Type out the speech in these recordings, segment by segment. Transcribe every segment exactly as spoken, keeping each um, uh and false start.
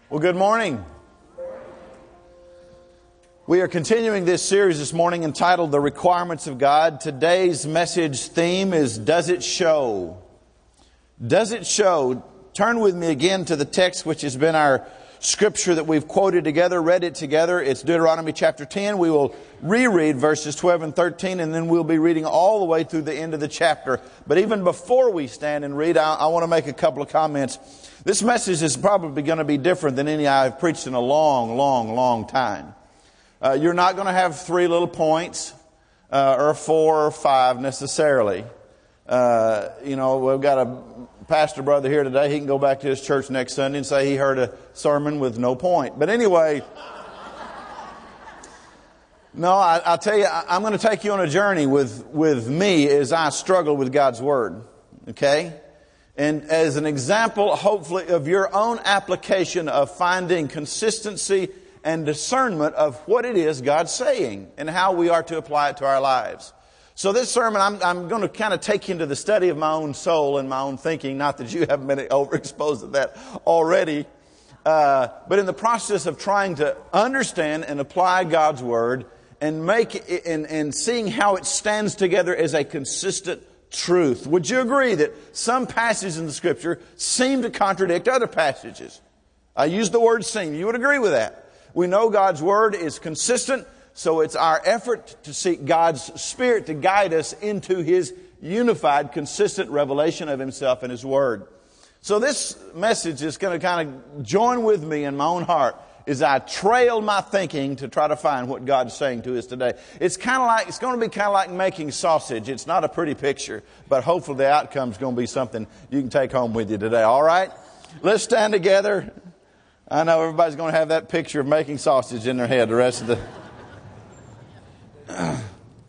Well, good morning. We are continuing this series this morning entitled The Requirements of God. Today's message theme is Does It Show? Does it show? Turn with me again to the text which has been our scripture that we've quoted together, read it together. It's Deuteronomy chapter ten. We will reread verses twelve and thirteen, and then we'll be reading all the way through the end of the chapter. But even before we stand and read, I, I want to make a couple of comments. This message is probably going to be different than any I've preached in a long, long, long time. Uh, you're not going to have three little points uh, or four or five necessarily. Uh, you know, we've got a pastor brother here today. He can go back to his church next Sunday and say he heard a sermon with no point. But anyway, no, I, I'll tell you, I, I'm going to take you on a journey with, with me as I struggle with God's Word. Okay? And as an example, hopefully, of your own application of finding consistency and discernment of what it is God's saying and how we are to apply it to our lives. So this sermon, I'm, I'm going to kind of take you into the study of my own soul and my own thinking. Not that you haven't been overexposed to that already. Uh, but in the process of trying to understand and apply God's Word and make it, and, and seeing how it stands together as a consistent truth. Would you agree that some passages in the Scripture seem to contradict other passages? I use the word seem. You would agree with that. We know God's Word is consistent, so it's our effort to seek God's Spirit to guide us into His unified, consistent revelation of Himself and His Word. So this message is going to kind of join with me in my own heart as I trail my thinking to try to find what God's saying to us today. It's kind of like, it's going to be kind of like making sausage. It's not a pretty picture, but hopefully the outcome is going to be something you can take home with you today. All right? Let's stand together. I know everybody's going to have that picture of making sausage in their head the rest of the...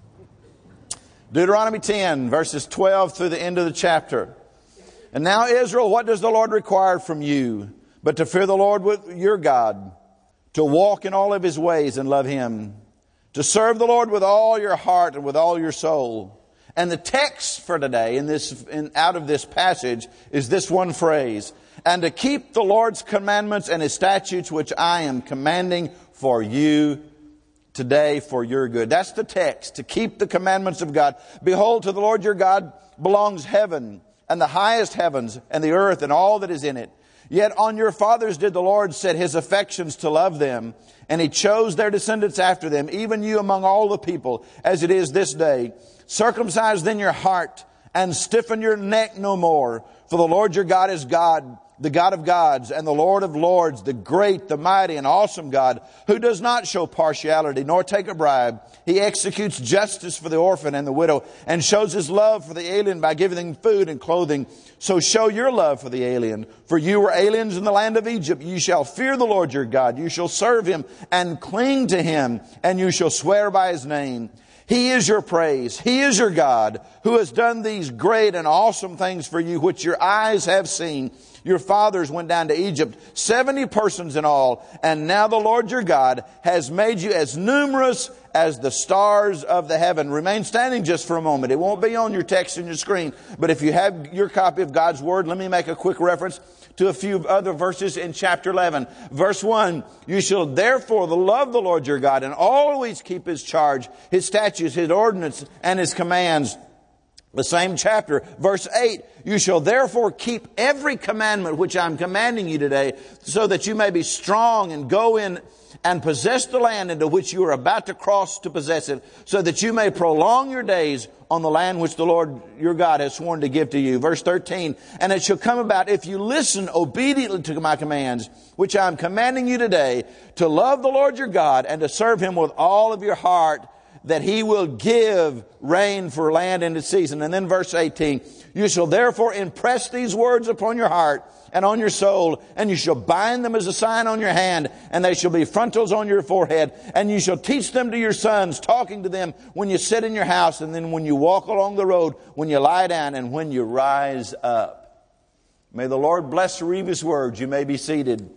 Deuteronomy ten, verses twelve through the end of the chapter. And now, Israel, what does the Lord require from you but to fear the Lord with your God, to walk in all of His ways and love Him, to serve the Lord with all your heart and with all your soul. And the text for today in this, in, out of this passage is this one phrase: and to keep the Lord's commandments and His statutes, which I am commanding for you today for your good. That's the text. To keep the commandments of God. Behold, to the Lord your God belongs heaven and the highest heavens and the earth and all that is in it. Yet on your fathers did the Lord set His affections to love them, and He chose their descendants after them, even you among all the people, as it is this day. Circumcise then your heart and stiffen your neck no more. For the Lord your God is God, the God of gods, and the Lord of lords, the great, the mighty, and awesome God, who does not show partiality, nor take a bribe. He executes justice for the orphan and the widow, and shows His love for the alien by giving them food and clothing. So show your love for the alien. For you were aliens in the land of Egypt. You shall fear the Lord your God. You shall serve Him and cling to Him, and you shall swear by His name. He is your praise. He is your God, who has done these great and awesome things for you, which your eyes have seen. Your fathers went down to Egypt, seventy persons in all, and now the Lord your God has made you as numerous as the stars of the heaven. Remain standing just for a moment. It won't be on your text and your screen, but if you have your copy of God's Word, let me make a quick reference to a few other verses in chapter eleven. Verse one, you shall therefore love the Lord your God and always keep His charge, His statutes, His ordinance, and His commands. The same chapter, verse eight, you shall therefore keep every commandment which I'm commanding you today, so that you may be strong and go in and possess the land into which you are about to cross to possess it, so that you may prolong your days on the land which the Lord your God has sworn to give to you. Verse thirteen, and it shall come about, if you listen obediently to my commands, which I am commanding you today, to love the Lord your God and to serve Him with all of your heart, that He will give rain for land in its season. And then verse eighteen, you shall therefore impress these words upon your heart and on your soul, and you shall bind them as a sign on your hand, and they shall be frontals on your forehead, and you shall teach them to your sons, talking to them when you sit in your house, and then when you walk along the road, when you lie down, and when you rise up. May the Lord bless the read of His words. You may be seated.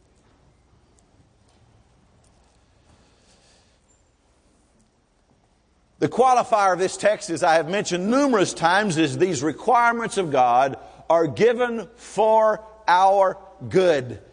The qualifier of this text, as I have mentioned numerous times, is these requirements of God are given for our good.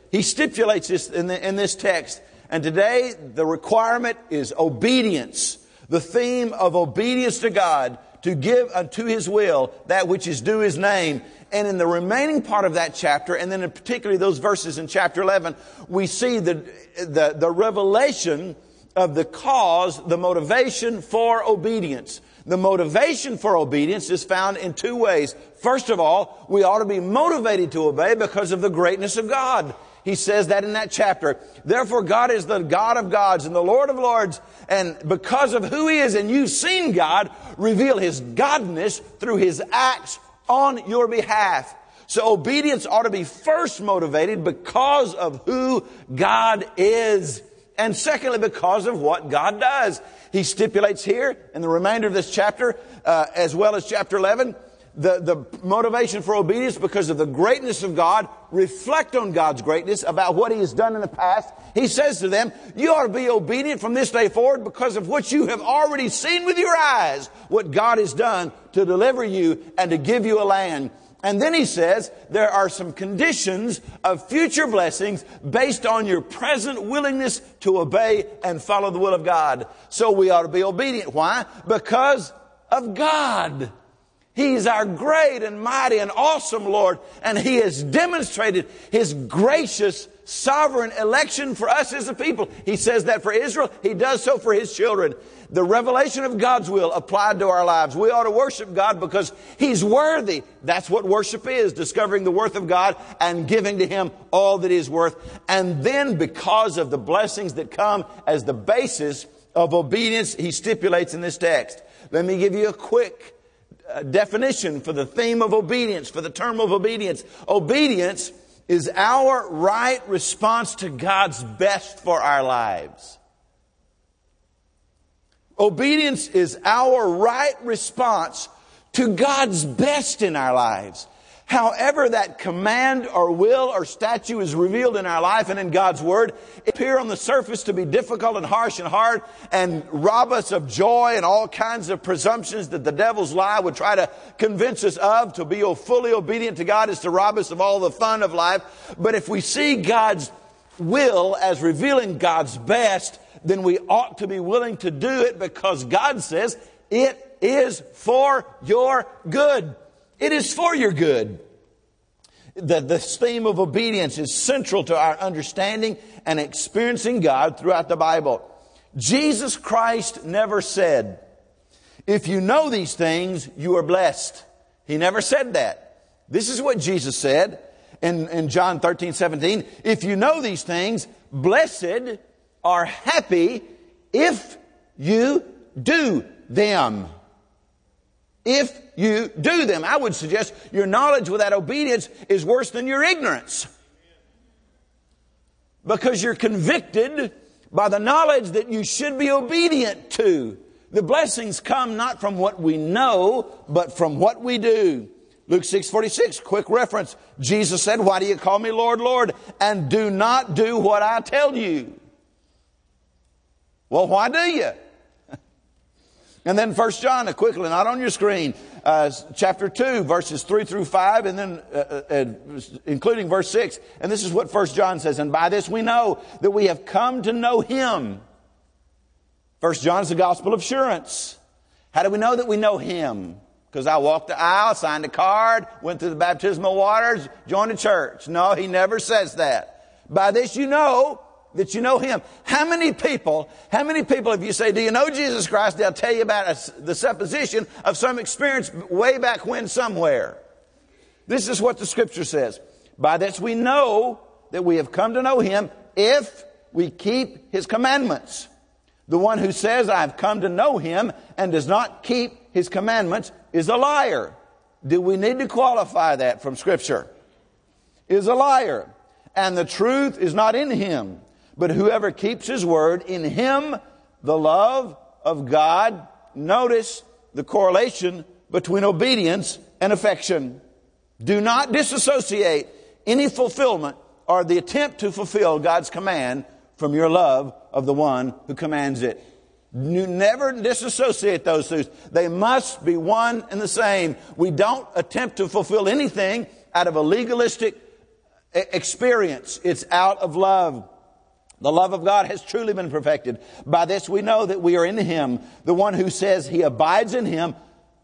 He stipulates this in, the, in this text. And today, the requirement is obedience. The theme of obedience to God, to give unto His will that which is due His name. And in the remaining part of that chapter, and then in particularly those verses in chapter eleven, we see the, the, the revelation of the cause, the motivation for obedience. The motivation for obedience is found in two ways. First of all, we ought to be motivated to obey because of the greatness of God. He says that in that chapter. Therefore, God is the God of gods and the Lord of lords. And because of who He is, and you've seen God reveal His godness through His acts on your behalf. So obedience ought to be first motivated because of who God is. And secondly, because of what God does. He stipulates here in the remainder of this chapter, uh, as well as chapter eleven, the, the motivation for obedience because of the greatness of God. Reflect on God's greatness about what He has done in the past. He says to them, you ought to be obedient from this day forward because of what you have already seen with your eyes, what God has done to deliver you and to give you a land. And then He says there are some conditions of future blessings based on your present willingness to obey and follow the will of God. So we ought to be obedient. Why? Because of God. He's our great and mighty and awesome Lord, and He has demonstrated His gracious, sovereign election for us as a people. He says that for Israel. He does so for His children. The revelation of God's will applied to our lives. We ought to worship God because He's worthy. That's what worship is, discovering the worth of God and giving to Him all that He is worth. And then because of the blessings that come as the basis of obedience, He stipulates in this text. Let me give you a quick uh, definition for the theme of obedience, for the term of obedience. Obedience is our right response to God's best for our lives. Obedience is our right response to God's best in our lives. However that command or will or statute is revealed in our life and in God's Word, it appear on the surface to be difficult and harsh and hard and rob us of joy and all kinds of presumptions that the devil's lie would try to convince us of. To be fully obedient to God is to rob us of all the fun of life. But if we see God's will as revealing God's best, then we ought to be willing to do it because God says it is for your good. It is for your good. The, the theme of obedience is central to our understanding and experiencing God throughout the Bible. Jesus Christ never said, if you know these things, you are blessed. He never said that. This is what Jesus said in, in John thirteen seventeen. If you know these things, blessed are happy if you do them. If you do them. I would suggest your knowledge without obedience is worse than your ignorance. Because you're convicted by the knowledge that you should be obedient to. The blessings come not from what we know, but from what we do. Luke six forty-six, quick reference. Jesus said, why do you call me Lord, Lord, and do not do what I tell you? Well, why do you? And then First John, quickly, not on your screen, uh, chapter two, verses three through five, and then uh, uh, including verse six. And this is what First John says, and by this we know that we have come to know Him. First John is the gospel of assurance. How do we know that we know Him? Because I walked the aisle, signed a card, went through the baptismal waters, joined a church. No, he never says that. By this you know that you know Him. How many people, how many people, if you say, do you know Jesus Christ? They'll tell you about a, the supposition of some experience way back when somewhere. This is what the Scripture says. By this we know that we have come to know Him if we keep His commandments. The one who says, I have come to know Him and does not keep His commandments is a liar. Do we need to qualify that from Scripture? Is a liar. And the truth is not in him. But whoever keeps His word, in him the love of God. Notice the correlation between obedience and affection. Do not disassociate any fulfillment or the attempt to fulfill God's command from your love of the one who commands it. You never disassociate those two. They must be one and the same. We don't attempt to fulfill anything out of a legalistic experience. It's out of love. The love of God has truly been perfected. By this we know that we are in Him. The one who says he abides in Him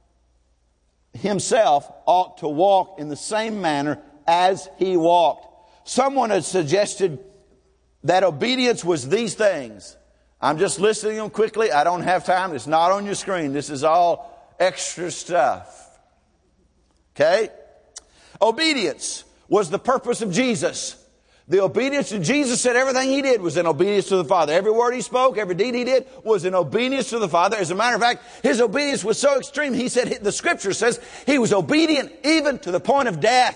himself ought to walk in the same manner as He walked. Someone had suggested that obedience was these things. I'm just listing them quickly. I don't have time. It's not on your screen. This is all extra stuff. Okay? Obedience was the purpose of Jesus. The obedience to Jesus said everything He did was in obedience to the Father. Every word He spoke, every deed He did was in obedience to the Father. As a matter of fact, His obedience was so extreme, He said, the Scripture says, He was obedient even to the point of death.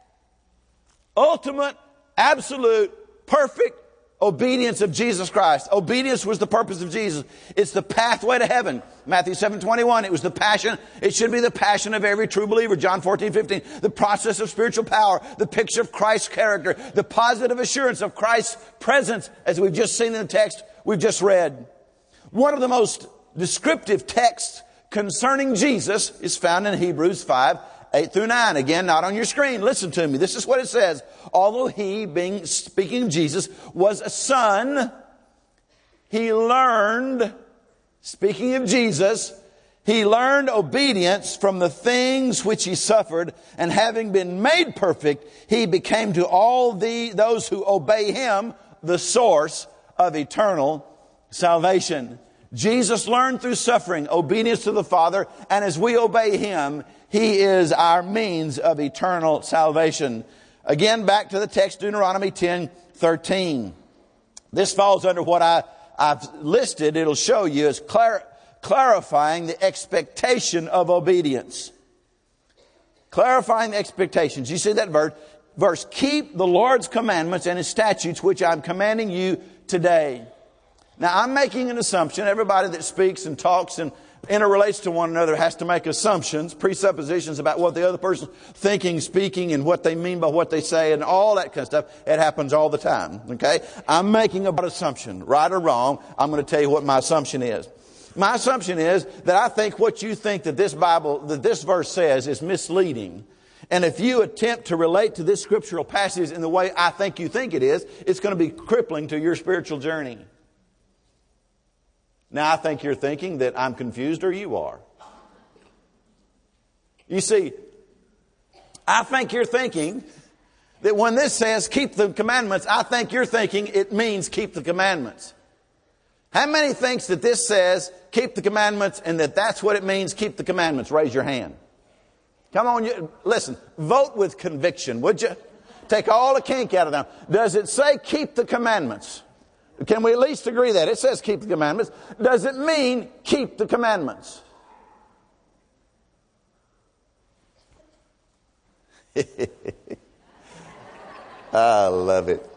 Ultimate, absolute, perfect obedience of Jesus Christ. Obedience was the purpose of Jesus. It's the pathway to heaven. Matthew seven twenty-one, it was the passion. It should be the passion of every true believer. John fourteen fifteen, the process of spiritual power, the picture of Christ's character, the positive assurance of Christ's presence, as we've just seen in the text we've just read. One of the most descriptive texts concerning Jesus is found in Hebrews five, eight through nine. Again, not on your screen. Listen to me. This is what it says. Although He, being, speaking of Jesus, was a son, He learned, speaking of Jesus, He learned obedience from the things which He suffered, and having been made perfect, He became to all the, those who obey Him the source of eternal salvation. Jesus learned through suffering obedience to the Father, and as we obey Him, He is our means of eternal salvation. Again, back to the text, Deuteronomy ten thirteen. This falls under what I, I've listed. It'll show you as clar- clarifying the expectation of obedience. Clarifying the expectations. You see that verse? Verse, keep the Lord's commandments and His statutes, which I'm commanding you today. Now, I'm making an assumption. Everybody that speaks and talks and interrelates to one another has to make assumptions, presuppositions about what the other person's thinking, speaking, and what they mean by what they say, and all that kind of stuff. It happens all the time. Okay? I'm making an assumption. Right or wrong, I'm going to tell you what my assumption is. My assumption is that I think what you think that this Bible, that this verse says is misleading. And if you attempt to relate to this scriptural passage in the way I think you think it is, it's going to be crippling to your spiritual journey. Now, I think you're thinking that I'm confused, or you are. You see, I think you're thinking that when this says keep the commandments, I think you're thinking it means keep the commandments. How many thinks that this says keep the commandments and that that's what it means, keep the commandments? Raise your hand. Come on, you, listen, vote with conviction, would you? Take all the kink out of them. Does it say keep the commandments? Can we at least agree that? It says keep the commandments. Does it mean keep the commandments? I love it.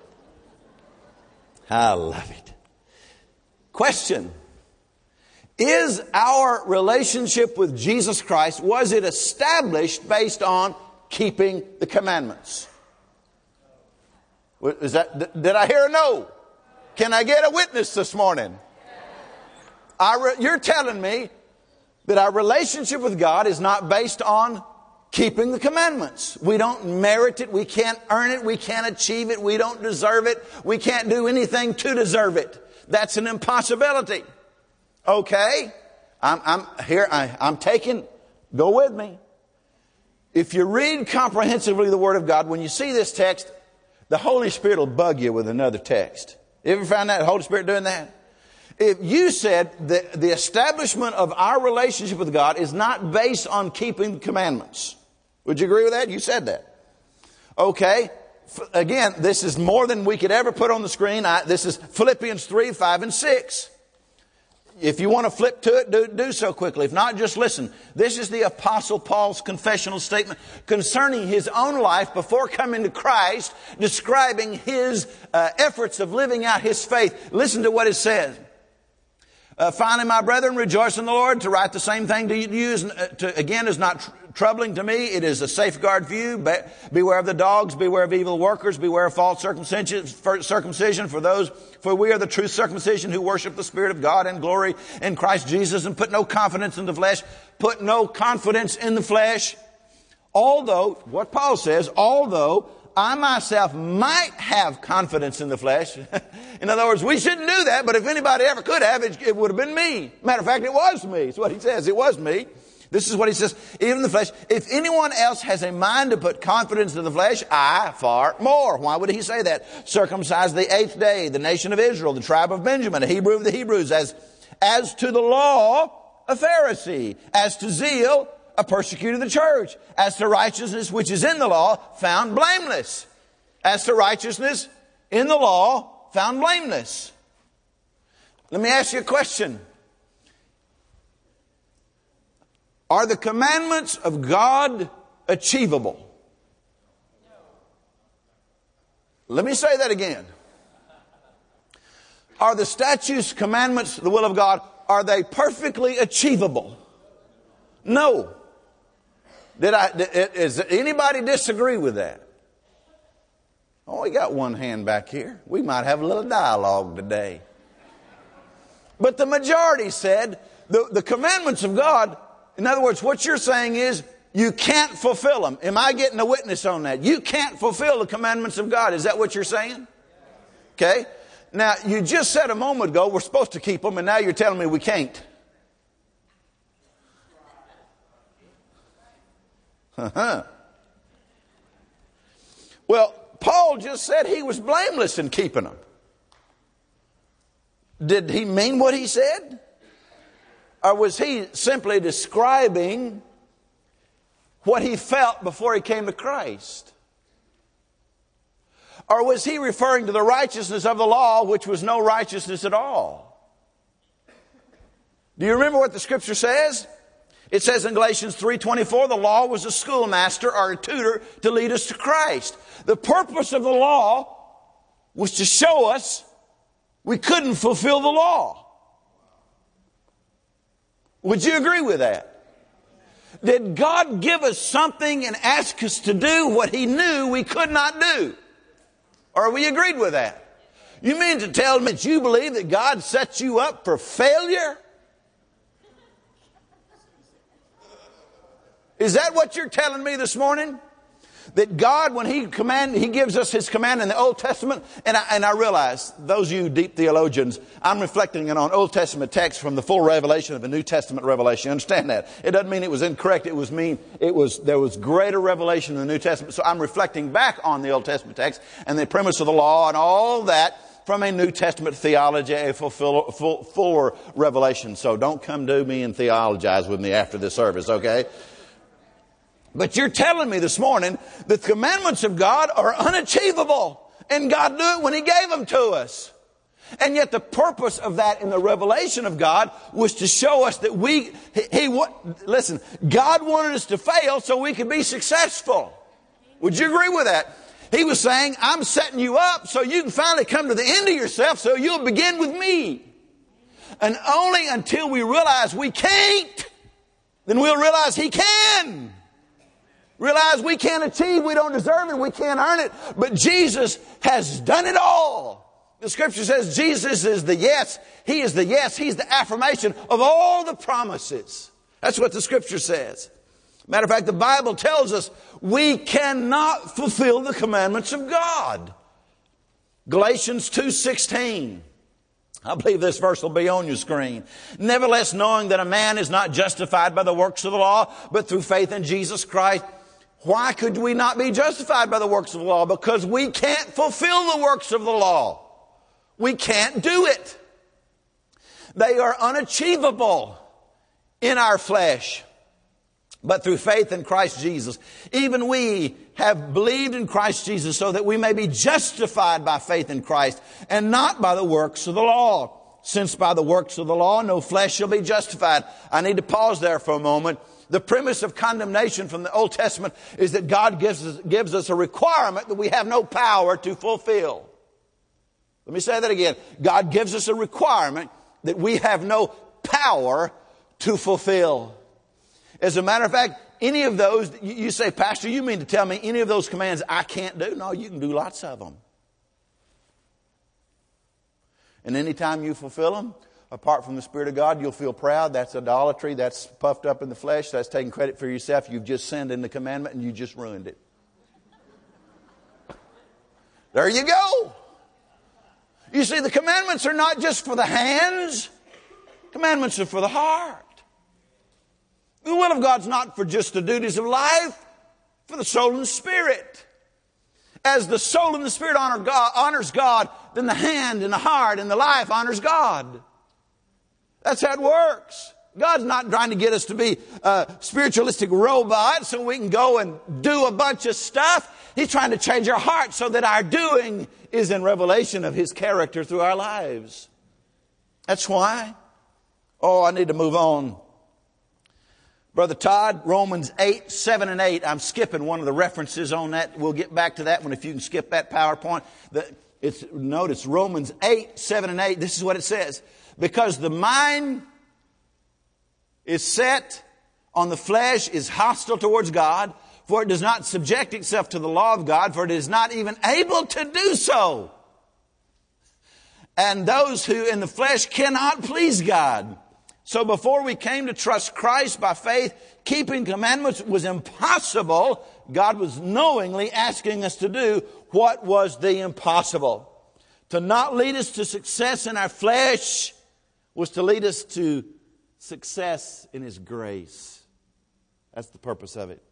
I love it. Question. Is our relationship with Jesus Christ, was it established based on keeping the commandments? Is that, did I hear a no? Can I get a witness this morning? Our, you're telling me that our relationship with God is not based on keeping the commandments. We don't merit it. We can't earn it. We can't achieve it. We don't deserve it. We can't do anything to deserve it. That's an impossibility. Okay? I'm, I'm here. I, I'm taking, go with me. If you read comprehensively the Word of God, when you see this text, the Holy Spirit will bug you with another text. You ever found that, the Holy Spirit doing that? If you said that the establishment of our relationship with God is not based on keeping the commandments, would you agree with that? You said that. Okay. F- again, this is more than we could ever put on the screen. I, this is Philippians three, five, and six. If you want to flip to it, do, do so quickly. If not, just listen. This is the Apostle Paul's confessional statement concerning his own life before coming to Christ, describing his uh, efforts of living out his faith. Listen to what it says. Uh, finally, my brethren, rejoice in the Lord. To write the same thing to you is, uh, to, again, is not tr- troubling to me. It is a safeguard for you. Be- beware of the dogs. Beware of evil workers. Beware of false circumcision. For, circumcision for those, for we are the true circumcision who worship the Spirit of God and glory in Christ Jesus, and put no confidence in the flesh. Put no confidence in the flesh. Although, what Paul says, although I myself might have confidence in the flesh. In other words, we shouldn't do that, but if anybody ever could have, it, it would have been me. Matter of fact, it was me. That's what he says. It was me. This is what he says, even in the flesh. If anyone else has a mind to put confidence in the flesh, I far more. Why would he say that? Circumcised the eighth day, the nation of Israel, the tribe of Benjamin, a Hebrew of the Hebrews, as, as to the law, a Pharisee, as to zeal, a persecutor of the church, as to righteousness which is in the law, found blameless. As to righteousness in the law, found blameless. Let me ask you a question. Are the commandments of God achievable? Let me say that again. Are the statutes, commandments, the will of God, are they perfectly achievable? No. Did I, does anybody disagree with that? Oh, we got one hand back here. We might have a little dialogue today. But the majority said the, the commandments of God, in other words, what you're saying is you can't fulfill them. Am I getting a witness on that? You can't fulfill the commandments of God. Is that what you're saying? Okay. Now, you just said a moment ago we're supposed to keep them, and now you're telling me we can't. Uh-huh. Well, Paul just said he was blameless in keeping them. Did he mean what he said? Or was he simply describing what he felt before he came to Christ? Or was he referring to the righteousness of the law, which was no righteousness at all? Do you remember what the scripture says? It says in Galatians three twenty-four, the law was a schoolmaster or a tutor to lead us to Christ. The purpose of the law was to show us we couldn't fulfill the law. Would you agree with that? Did God give us something and ask us to do what He knew we could not do? Or we agreed with that? You mean to tell me that you believe that God set you up for failure? Is that what you're telling me this morning? That God, when He command, He gives us His command in the Old Testament, and I, and I realize, those of you deep theologians, I'm reflecting on Old Testament texts from the full revelation of the New Testament revelation. You understand that? It doesn't mean it was incorrect. It was mean it was there was greater revelation in the New Testament. So I'm reflecting back on the Old Testament text and the premise of the law and all that from a New Testament theology, a full, full, fuller revelation. So don't come to me and theologize with me after this service, okay? But you're telling me this morning that the commandments of God are unachievable. And God knew it when He gave them to us. And yet the purpose of that in the revelation of God was to show us that we, He, he listen, God wanted us to fail so we could be successful. Would you agree with that? He was saying, I'm setting you up so you can finally come to the end of yourself so you'll begin with me. And only until we realize we can't, then we'll realize He can. Realize we can't achieve, we don't deserve it, we can't earn it, but Jesus has done it all. The scripture says Jesus is the yes, He is the yes, He's the affirmation of all the promises. That's what the scripture says. Matter of fact, the Bible tells us we cannot fulfill the commandments of God. Galatians two sixteen. I believe this verse will be on your screen. Nevertheless, knowing that a man is not justified by the works of the law, but through faith in Jesus Christ. Why could we not be justified by the works of the law? Because we can't fulfill the works of the law. We can't do it. They are unachievable in our flesh. But through faith in Christ Jesus, even we have believed in Christ Jesus so that we may be justified by faith in Christ and not by the works of the law. Since by the works of the law no flesh shall be justified. I need to pause there for a moment. The premise of condemnation from the Old Testament is that God gives us, gives us a requirement that we have no power to fulfill. Let me say that again. God gives us a requirement that we have no power to fulfill. As a matter of fact, any of those, you say, Pastor, you mean to tell me any of those commands I can't do? No, you can do lots of them. And anytime you fulfill them, apart from the Spirit of God, you'll feel proud. That's idolatry. That's puffed up in the flesh. That's taking credit for yourself. You've just sinned in the commandment and you just ruined it. There you go. You see, the commandments are not just for the hands. Commandments are for the heart. The will of God's not for just the duties of life, for the soul and the spirit. As the soul and the spirit honor God, honors God, then the hand and the heart and the life honors God. That's how it works. God's not trying to get us to be a spiritualistic robot so we can go and do a bunch of stuff. He's trying to change our hearts so that our doing is in revelation of His character through our lives. That's why. Oh, I need to move on. Brother Todd, Romans eight, seven and eight. I'm skipping one of the references on that. We'll get back to that one if you can skip that PowerPoint. The, it's, notice Romans eight, seven and eight. This is what it says. Because the mind is set on the flesh, is hostile towards God, for it does not subject itself to the law of God, for it is not even able to do so. And those who in the flesh cannot please God. So before we came to trust Christ by faith, keeping commandments was impossible. God was knowingly asking us to do what was the impossible. To not lead us to success in our flesh was to lead us to success in His grace. That's the purpose of it.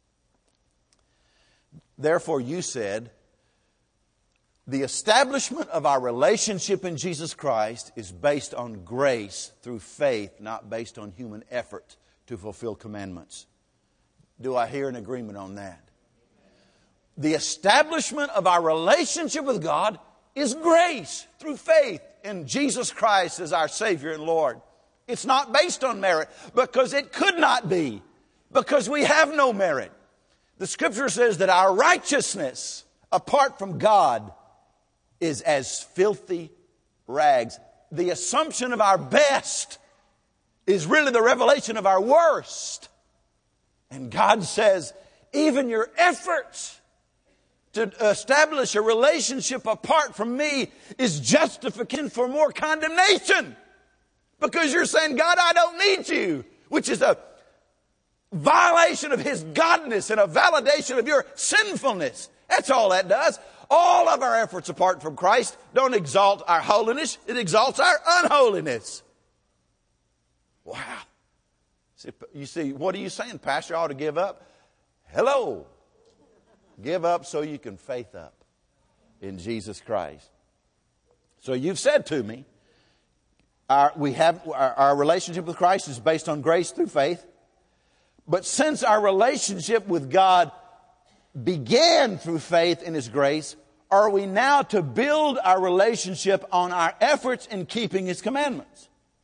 Therefore, you said, the establishment of our relationship in Jesus Christ is based on grace through faith, not based on human effort to fulfill commandments. Do I hear an agreement on that? The establishment of our relationship with God is grace through faith in Jesus Christ as our Savior and Lord. It's not based on merit because it could not be, because we have no merit. The Scripture says that our righteousness apart from God is as filthy rags. The assumption of our best is really the revelation of our worst. And God says, even your efforts to establish a relationship apart from me is justification for more condemnation. Because you're saying, God, I don't need you, which is a violation of His godness and a validation of your sinfulness. That's all that does. All of our efforts apart from Christ don't exalt our holiness. It exalts our unholiness. Wow. You see, what are you saying, Pastor? I ought to give up? Hello. Give up so you can faith up in Jesus Christ. So you've said to me, our, we have our, our relationship with Christ is based on grace through faith. But since our relationship with God began through faith in His grace, are we now to build our relationship on our efforts in keeping His commandments?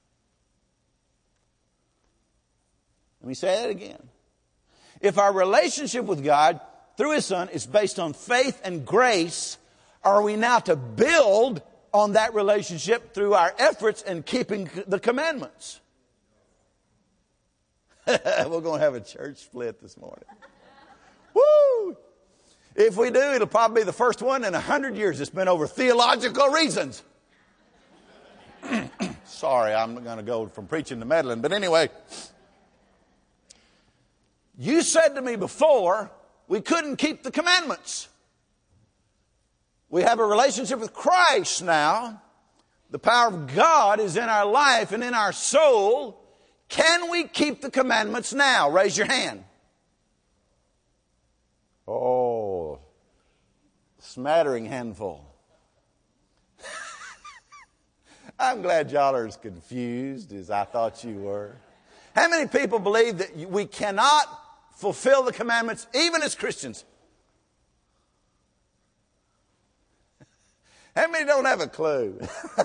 Let me say that again. If our relationship with God through His Son is based on faith and grace, are we now to build on that relationship through our efforts in keeping the commandments? We're going to have a church split this morning. Woo! If we do, it'll probably be the first one in a hundred years. It's been over theological reasons. Sorry, I'm going to go from preaching to meddling. But anyway, you said to me before, we couldn't keep the commandments. We have a relationship with Christ now. The power of God is in our life and in our soul. Can we keep the commandments now? Raise your hand. Oh, smattering handful. I'm glad y'all are as confused as I thought you were. How many people believe that we cannot fulfill the commandments even as Christians? How many don't have a clue?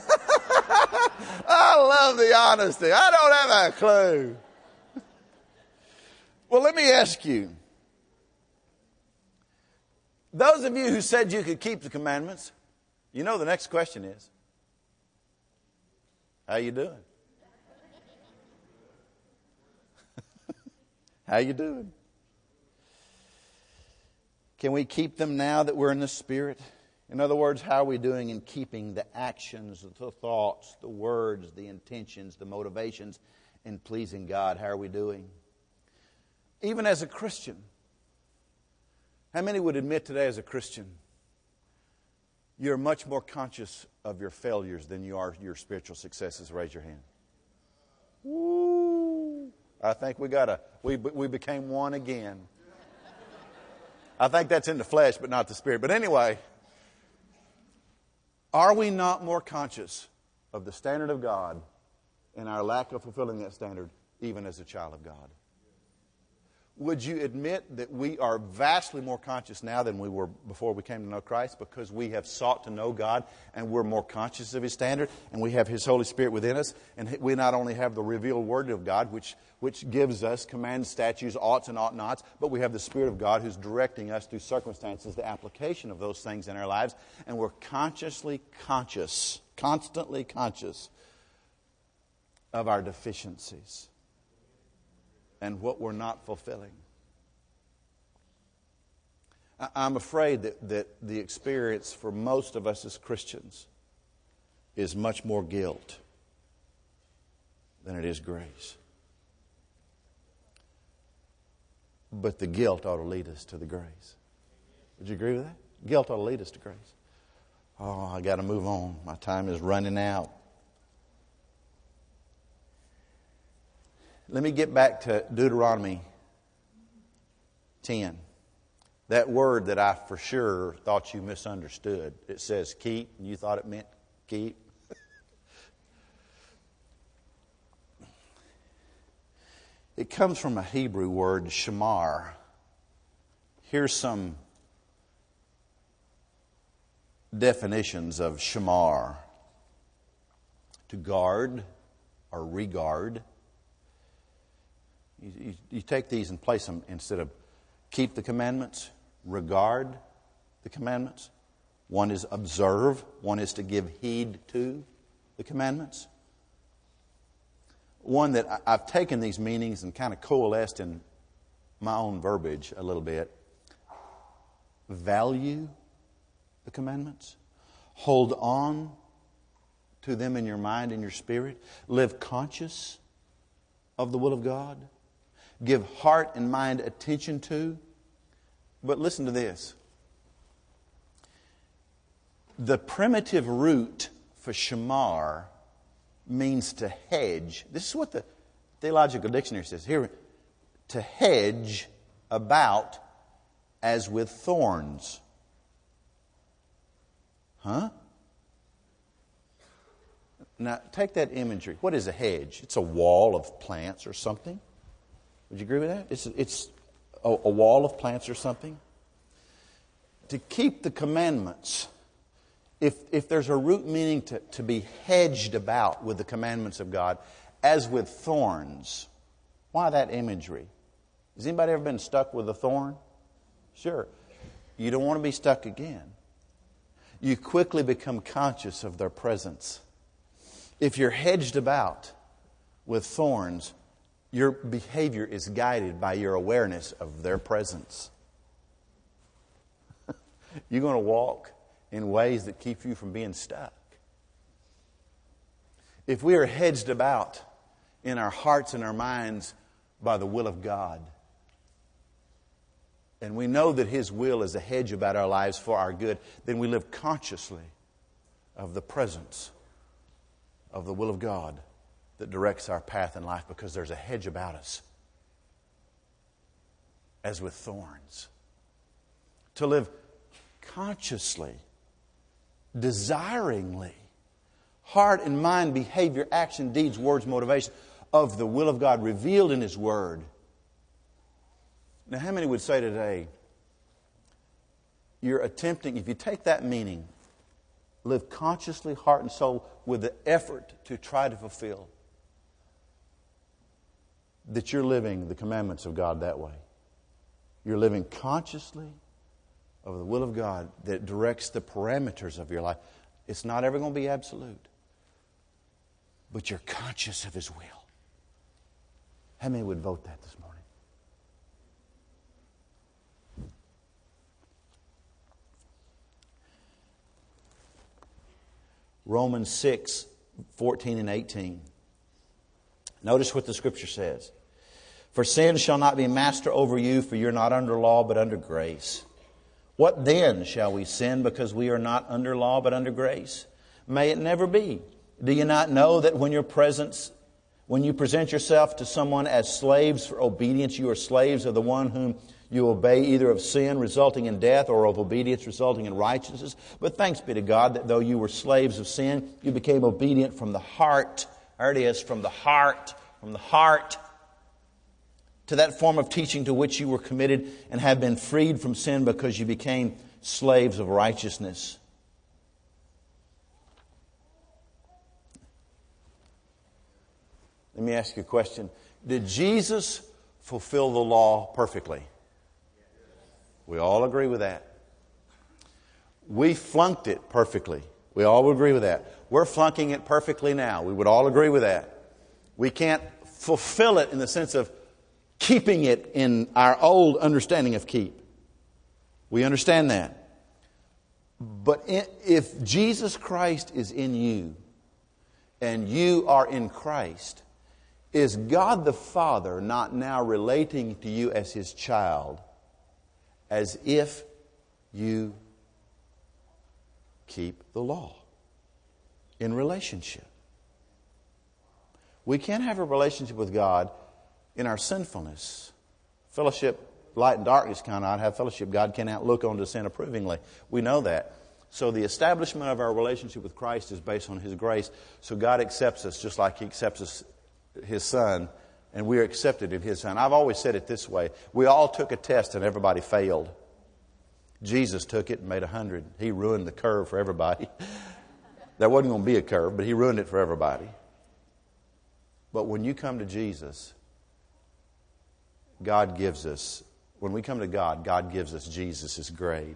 I love the honesty. I don't have a clue. Well, let me ask you. Those of you who said you could keep the commandments, you know the next question is, how you doing? How you doing? Can we keep them now that we're in the Spirit? In other words, how are we doing in keeping the actions, the thoughts, the words, the intentions, the motivations in pleasing God? How are we doing? Even as a Christian. How many would admit today as a Christian, you're much more conscious of your failures than you are your spiritual successes? Raise your hand. Woo! I think we got a we we became one again. I think that's in the flesh, but not the spirit. But anyway, are we not more conscious of the standard of God and our lack of fulfilling that standard, even as a child of God? Would you admit that we are vastly more conscious now than we were before we came to know Christ, because we have sought to know God and we're more conscious of His standard, and we have His Holy Spirit within us, and we not only have the revealed Word of God, which, which gives us commands, statutes, oughts, and ought nots, but we have the Spirit of God who's directing us through circumstances, the application of those things in our lives, and we're consciously conscious, constantly conscious of our deficiencies and what we're not fulfilling. I'm afraid that, that the experience for most of us as Christians is much more guilt than it is grace. But the guilt ought to lead us to the grace. Would you agree with that? Guilt ought to lead us to grace. Oh, I got to move on. My time is running out. Let me get back to Deuteronomy ten. That word that I for sure thought you misunderstood. It says keep, and you thought it meant keep. It comes from a Hebrew word, shamar. Here's some definitions of shamar. To guard or regard. You, you, you take these and place them instead of keep the commandments, regard the commandments. One is observe. One is to give heed to the commandments. One that I, I've taken these meanings and kind of coalesced in my own verbiage a little bit. Value the commandments. Hold on to them in your mind and your spirit. Live conscious of the will of God. Give heart and mind attention to. But listen to this. The primitive root for shamar means to hedge. This is what the Theological Dictionary says. Here, to hedge about as with thorns. Huh? Now, take that imagery. What is a hedge? It's a wall of plants or something. Would you agree with that? It's, it's a, a wall of plants or something. To keep the commandments, if, if there's a root meaning to, to be hedged about with the commandments of God, as with thorns, why that imagery? Has anybody ever been stuck with a thorn? Sure. You don't want to be stuck again. You quickly become conscious of their presence. If you're hedged about with thorns, your behavior is guided by your awareness of their presence. You're going to walk in ways that keep you from being stuck. If we are hedged about in our hearts and our minds by the will of God, and we know that His will is a hedge about our lives for our good, then we live consciously of the presence of the will of God that directs our path in life, because there's a hedge about us, as with thorns. To live consciously, desiringly, heart and mind, behavior, action, deeds, words, motivation of the will of God revealed in His Word. Now, how many would say today, you're attempting, if you take that meaning, live consciously, heart and soul, with the effort to try to fulfill, that you're living the commandments of God that way? You're living consciously of the will of God that directs the parameters of your life. It's not ever going to be absolute, but you're conscious of His will. How many would vote that this morning? Romans six, fourteen and eighteen. Notice what the Scripture says. For sin shall not be master over you, for you're not under law, but under grace. What then? Shall we sin because we are not under law but under grace? May it never be. Do you not know that when your presence, when you present yourself to someone as slaves for obedience, you are slaves of the one whom you obey, either of sin resulting in death or of obedience resulting in righteousness? But thanks be to God that though you were slaves of sin, you became obedient from the heart. There it is, from the heart, from the heart, to that form of teaching to which you were committed, and have been freed from sin because you became slaves of righteousness. Let me ask you a question. Did Jesus fulfill the law perfectly? We all agree with that. We flunked it perfectly. We all would agree with that. We're flunking it perfectly now. We would all agree with that. We can't fulfill it in the sense of keeping it in our old understanding of keep. We understand that. But if Jesus Christ is in you and you are in Christ, is God the Father not now relating to you as His child as if you keep the law in relationship? We can't have a relationship with God in our sinfulness. Fellowship, light and darkness cannot have fellowship. God cannot look on to sin approvingly. We know that. So the establishment of our relationship with Christ is based on His grace. So God accepts us just like He accepts us, His Son, and we are accepted in His Son. I've always said it this way. We all took a test and everybody failed. Jesus took it and made a hundred. He ruined the curve for everybody. There wasn't going to be a curve, but He ruined it for everybody. But when you come to Jesus, God gives us, when we come to God, God gives us Jesus' grade.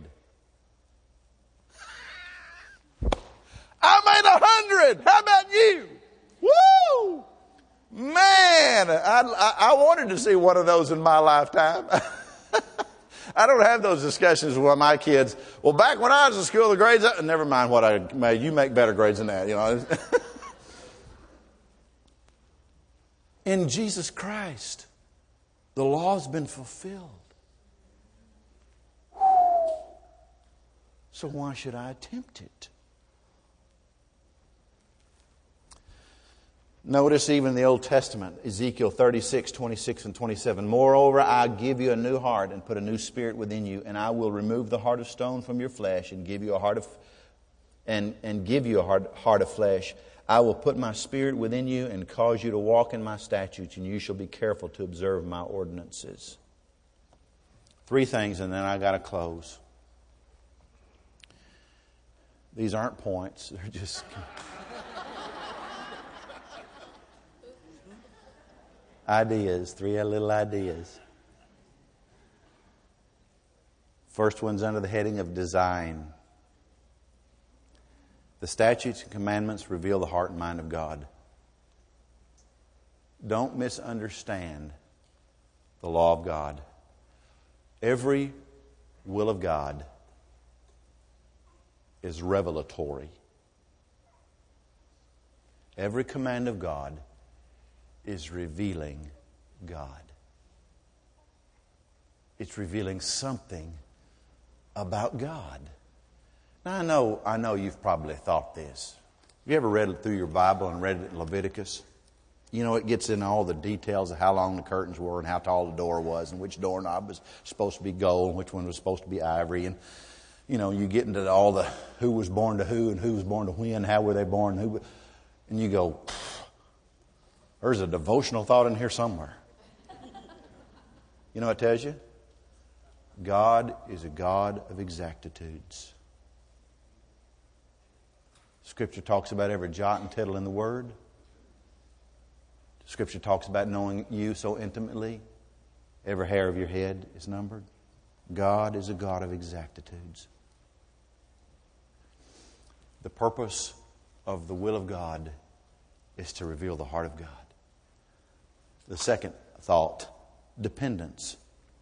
I made a hundred! How about you? Woo! Man, I, I, I wanted to see one of those in my lifetime. I don't have those discussions with my kids. Well, back when I was in school, the grades, never mind what I made. You make better grades than that, you know. In Jesus Christ, the law has been fulfilled. So why should I attempt it? Notice even in the Old Testament, Ezekiel thirty-six, twenty-six and twenty-seven. Moreover, I give you a new heart and put a new spirit within you, and I will remove the heart of stone from your flesh and give you a heart of and, and give you a heart, heart of flesh. I will put my spirit within you and cause you to walk in my statutes, and you shall be careful to observe my ordinances. Three things, and then I got to close. These aren't points. They're just... ideas. Three little ideas. First one's under the heading of design. The statutes and commandments reveal the heart and mind of God. Don't misunderstand the law of God. Every will of God is revelatory. Every command of God is revealing God. It's revealing something about God. Now, I know, I know you've probably thought this. Have you ever read through your Bible and read it in Leviticus? You know, it gets into all the details of how long the curtains were and how tall the door was and which doorknob was supposed to be gold and which one was supposed to be ivory. And, you know, you get into all the who was born to who and who was born to when, how were they born, who, and you go, there's a devotional thought in here somewhere. You know what it tells you? God is a God of exactitudes. Scripture talks about every jot and tittle in the Word. Scripture talks about knowing you so intimately. Every hair of your head is numbered. God is a God of exactitudes. The purpose of the will of God is to reveal the heart of God. The second thought, dependence.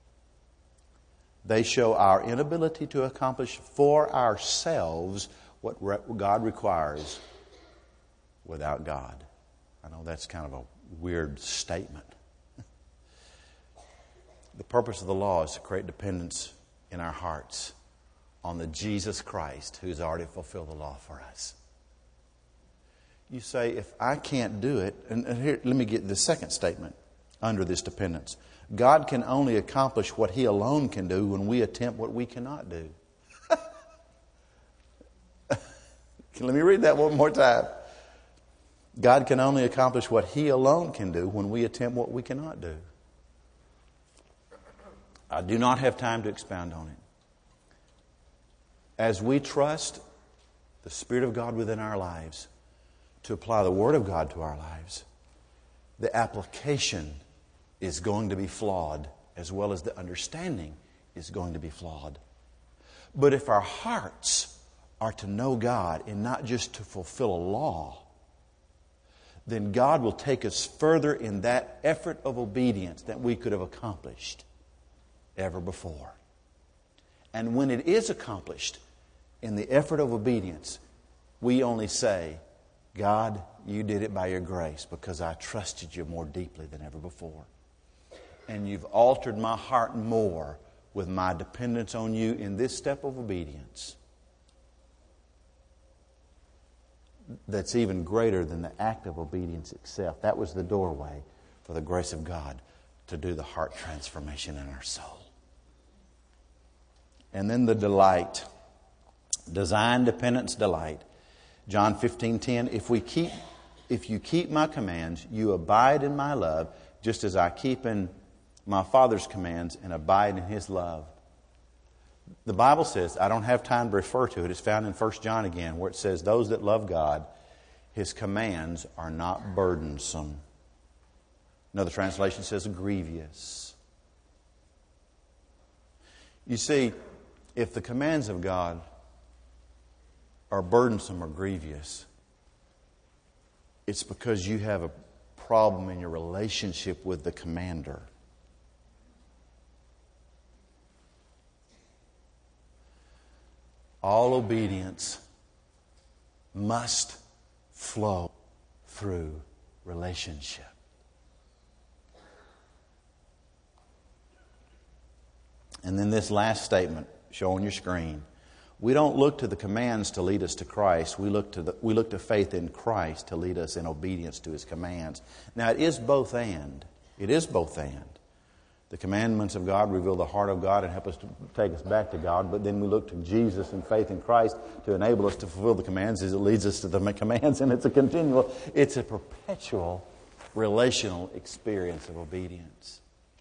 They show our inability to accomplish for ourselves what God requires without God. I know that's kind of a weird statement. The purpose of the law is to create dependence in our hearts. on the Jesus Christ who's already fulfilled the law for us. You say, if I can't do it, and here, let me get the second statement under this dependence. God can only accomplish what He alone can do when we attempt what we cannot do. Let me read that one more time. God can only accomplish what He alone can do when we attempt what we cannot do. I do not have time to expound on it. As we trust the Spirit of God within our lives to apply the Word of God to our lives, the application is going to be flawed, as well as the understanding is going to be flawed. But if our hearts are to know God and not just to fulfill a law, then God will take us further in that effort of obedience that we could have accomplished ever before. And when it is accomplished in the effort of obedience, we only say, God, You did it by Your grace because I trusted You more deeply than ever before. And You've altered my heart more with my dependence on You in this step of obedience that's even greater than the act of obedience itself. That was the doorway for the grace of God to do the heart transformation in our soul. And then the delight. Design, dependence, delight. John fifteen ten, if we keep, if you keep my commands, you abide in my love, just as I keep in my Father's commands and abide in His love. The Bible says, I don't have time to refer to it, it's found in First John again, where it says, those that love God, His commands are not burdensome. Another translation says grievous. You see, if the commands of God are burdensome or grievous, it's because you have a problem in your relationship with the commander. All obedience must flow through relationship. And then this last statement, show on your screen. We don't look to the commands to lead us to Christ. We look to the, we look to faith in Christ to lead us in obedience to His commands. Now it is both and. It is both and. The commandments of God reveal the heart of God and help us to take us back to God. But then we look to Jesus and faith in Christ to enable us to fulfill the commands as it leads us to the commands. And it's a continual, it's a perpetual relational experience of obedience.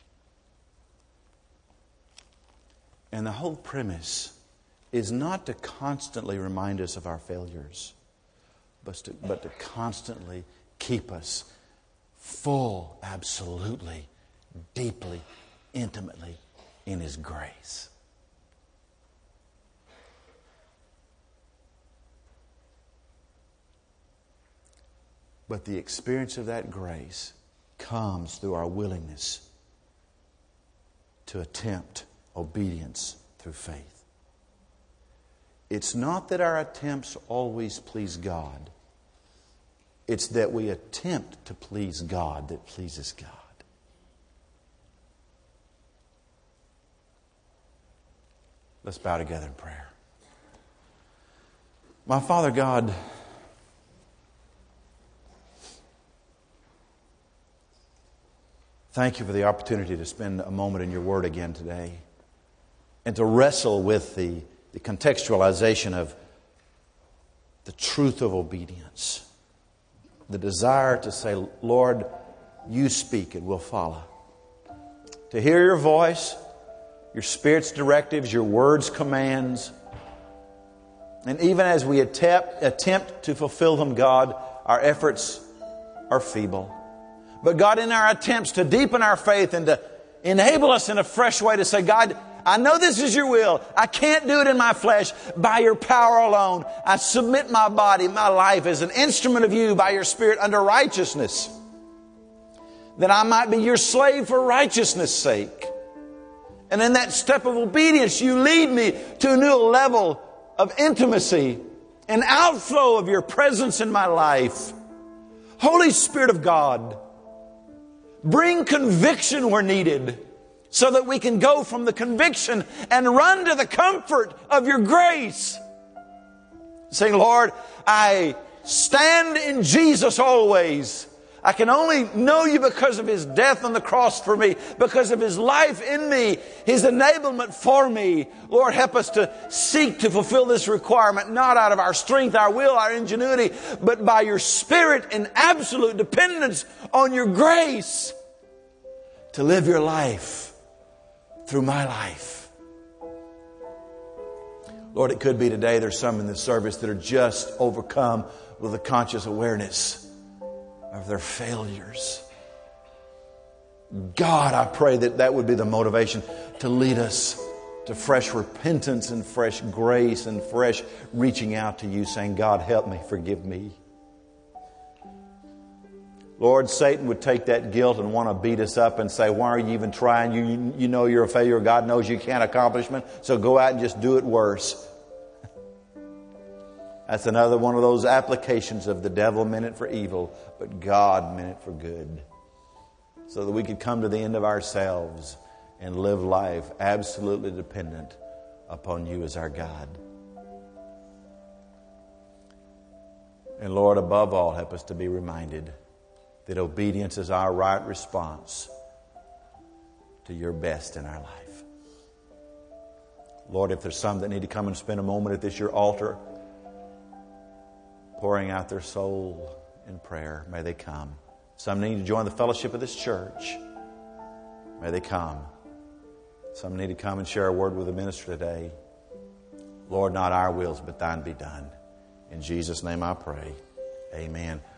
And the whole premise is not to constantly remind us of our failures, but to, but to constantly keep us full, absolutely, deeply, intimately in His grace. But the experience of that grace comes through our willingness to attempt obedience through faith. It's not that our attempts always please God. It's that we attempt to please God that pleases God. Let's bow together in prayer. My Father God, thank You for the opportunity to spend a moment in Your Word again today and to wrestle with the, the contextualization of the truth of obedience. The desire to say, Lord, You speak and we'll follow. To hear Your voice, Your Spirit's directives, Your Word's commands. And even as we attempt, attempt to fulfill them, God, our efforts are feeble. But God, in our attempts to deepen our faith and to enable us in a fresh way to say, God, I know this is Your will. I can't do it in my flesh. By Your power alone, I submit my body, my life as an instrument of You by Your Spirit under righteousness, that I might be Your slave for righteousness' sake. And in that step of obedience, You lead me to a new level of intimacy, an outflow of Your presence in my life. Holy Spirit of God, bring conviction where needed. so that we can go from the conviction and run to the comfort of your grace. Saying, Lord, I stand in Jesus always. I can only know you because of His death on the cross for me, because of His life in me, His enablement for me. Lord, help us to seek to fulfill this requirement, not out of our strength, our will, our ingenuity, but by your Spirit in absolute dependence on your grace to live your life through my life. Lord, it could be today there's some in this service that are just overcome with a conscious awareness of their failures. God, I pray that that would be the motivation to lead us to fresh repentance and fresh grace and fresh reaching out to you, saying, God, help me, forgive me. Lord, Satan would take that guilt and want to beat us up and say, why are you even trying? You, you know you're a failure. God knows you can't accomplish it, so go out and just do it worse. That's another one of those applications of the devil meant it for evil, but God meant it for good. So that we could come to the end of ourselves and live life absolutely dependent upon you as our God. And Lord, above all, help us to be reminded that obedience is our right response to your best in our life. Lord, if there's some that need to come and spend a moment at this your altar, pouring out their soul in prayer, may they come. Some need to join the fellowship of this church. May they come. Some need to come and share a word with the minister today. Lord, not our wills, but thine be done. In Jesus' name I pray. Amen.